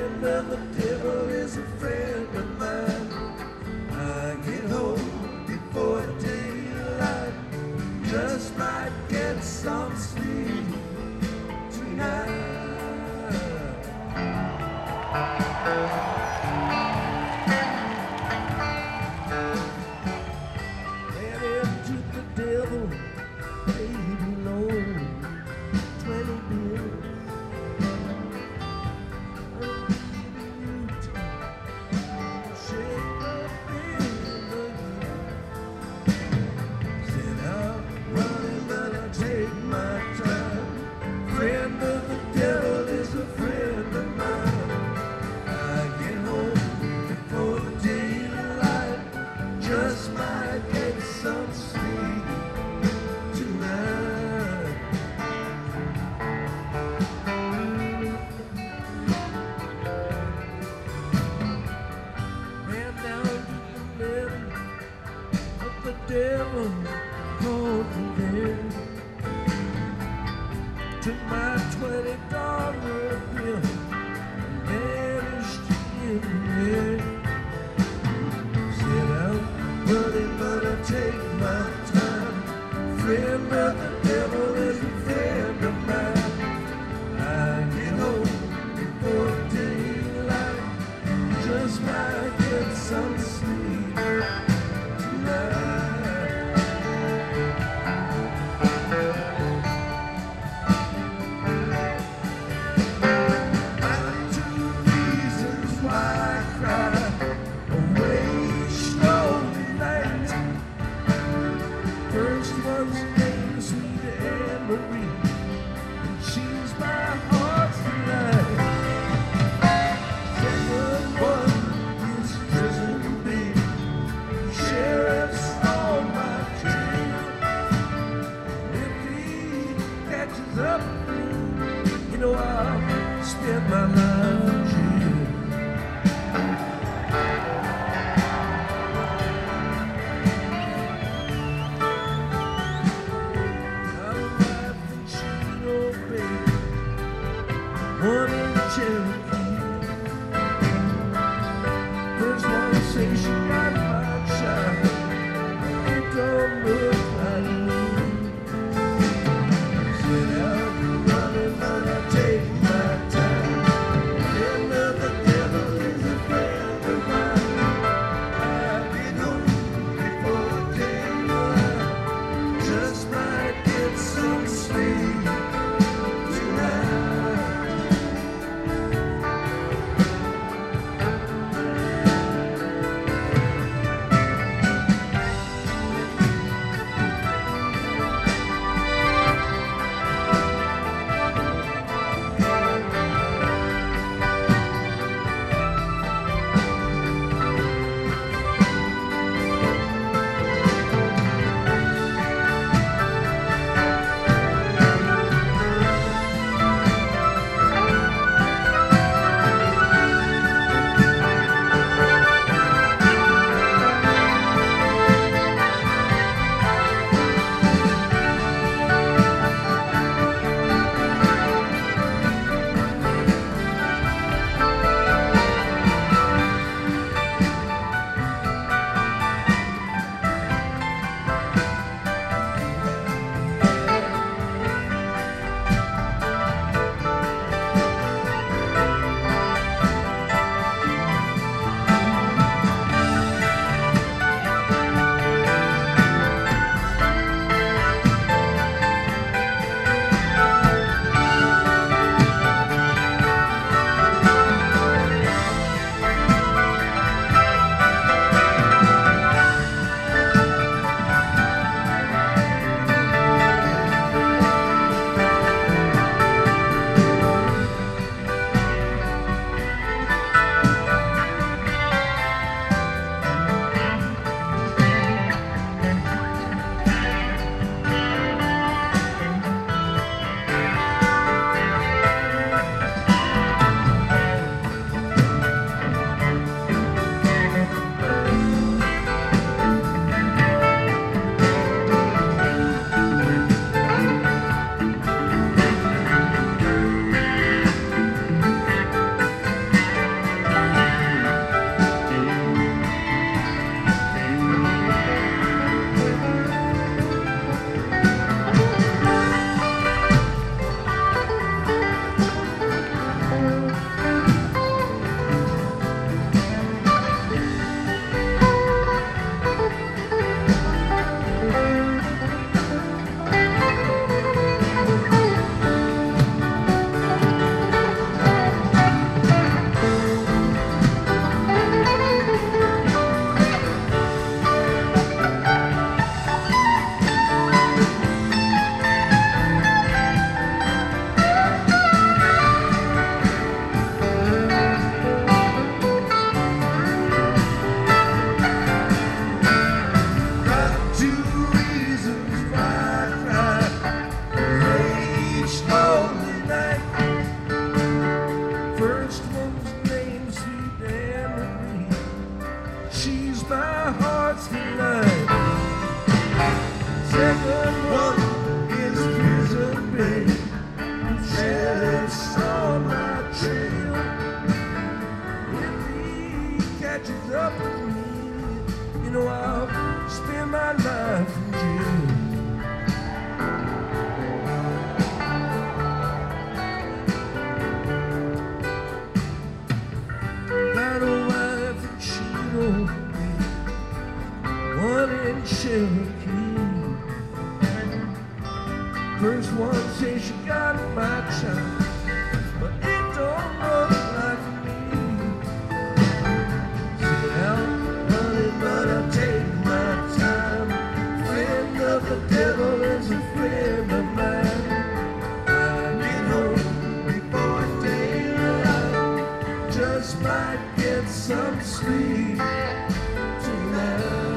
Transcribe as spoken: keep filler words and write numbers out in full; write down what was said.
friend of the devil is a friend of mine. I get home before daylight, just might get some sleep tonight. Devil called me there, took my twenty dollar bill and vanished in the air. Said I'm running but I take my time. Friend of the devil is a friend of mine. I get home before daylight, just might get some sleep tonight. Cherokee. First one says she got my child, but it don't look like me. Sit out, honey, but I take my time. Friend of the devil is a friend of mine. I get home before daylight, just might get some sleep tonight.